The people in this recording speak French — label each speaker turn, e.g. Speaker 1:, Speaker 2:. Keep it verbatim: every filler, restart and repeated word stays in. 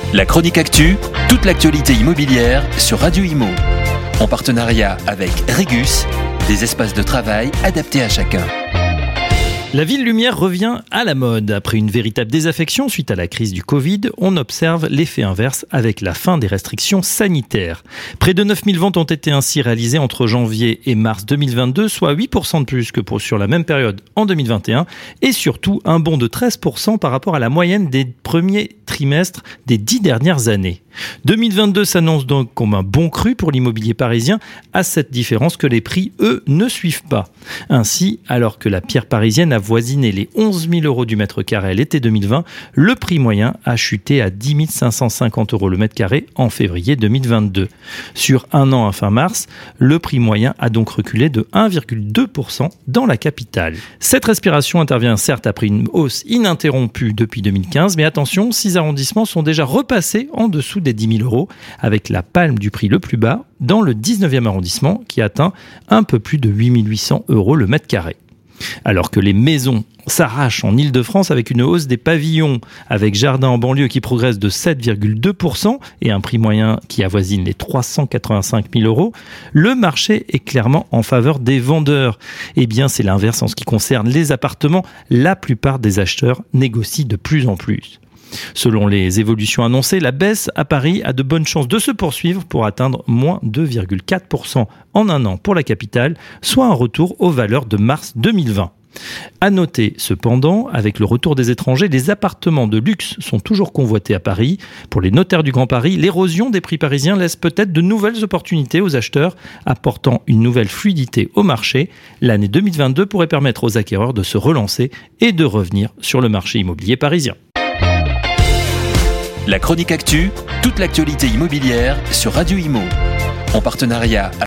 Speaker 1: La chronique actu, toute l'actualité immobilière sur Radio Imo. En partenariat avec Regus, des espaces de travail adaptés à chacun.
Speaker 2: La ville lumière revient à la mode. Après une véritable désaffection suite à la crise du Covid, on observe l'effet inverse avec la fin des restrictions sanitaires. Près de neuf mille ventes ont été ainsi réalisées entre janvier et mars deux mille vingt-deux, soit huit pour cent de plus que pour sur la même période en deux mille vingt et un, et surtout un bond de treize pour cent par rapport à la moyenne des premiers trimestres des dix dernières années. deux mille vingt-deux s'annonce donc comme un bon cru pour l'immobilier parisien, à cette différence que les prix, eux, ne suivent pas. Ainsi, alors que la pierre parisienne a avoisiné les onze mille euros du mètre carré à l'été deux mille vingt, le prix moyen a chuté à dix mille cinq cent cinquante euros le mètre carré en février deux mille vingt-deux. Sur un an à fin mars, le prix moyen a donc reculé de un virgule deux pour cent dans la capitale. Cette respiration intervient certes après une hausse ininterrompue depuis deux mille quinze, mais attention, six arrondissements sont déjà repassés en dessous des dix mille euros, avec la palme du prix le plus bas dans le dix-neuvième arrondissement qui atteint un peu plus de huit mille huit cents euros le mètre carré. Alors que les maisons s'arrachent en Île-de-France avec une hausse des pavillons avec jardin en banlieue qui progresse de sept virgule deux pour cent et un prix moyen qui avoisine les trois cent quatre-vingt-cinq mille euros, le marché est clairement en faveur des vendeurs. Eh bien, c'est l'inverse en ce qui concerne les appartements. La plupart des acheteurs négocient de plus en plus. Selon les évolutions annoncées, la baisse à Paris a de bonnes chances de se poursuivre pour atteindre moins deux virgule quatre pour cent en un an pour la capitale, soit un retour aux valeurs de mars deux mille vingt. À noter cependant, avec le retour des étrangers, les appartements de luxe sont toujours convoités à Paris. Pour les notaires du Grand Paris, l'érosion des prix parisiens laisse peut-être de nouvelles opportunités aux acheteurs, apportant une nouvelle fluidité au marché. L'année deux mille vingt-deux pourrait permettre aux acquéreurs de se relancer et de revenir sur le marché immobilier parisien.
Speaker 1: La chronique actu, toute l'actualité immobilière sur Radio Imo. En partenariat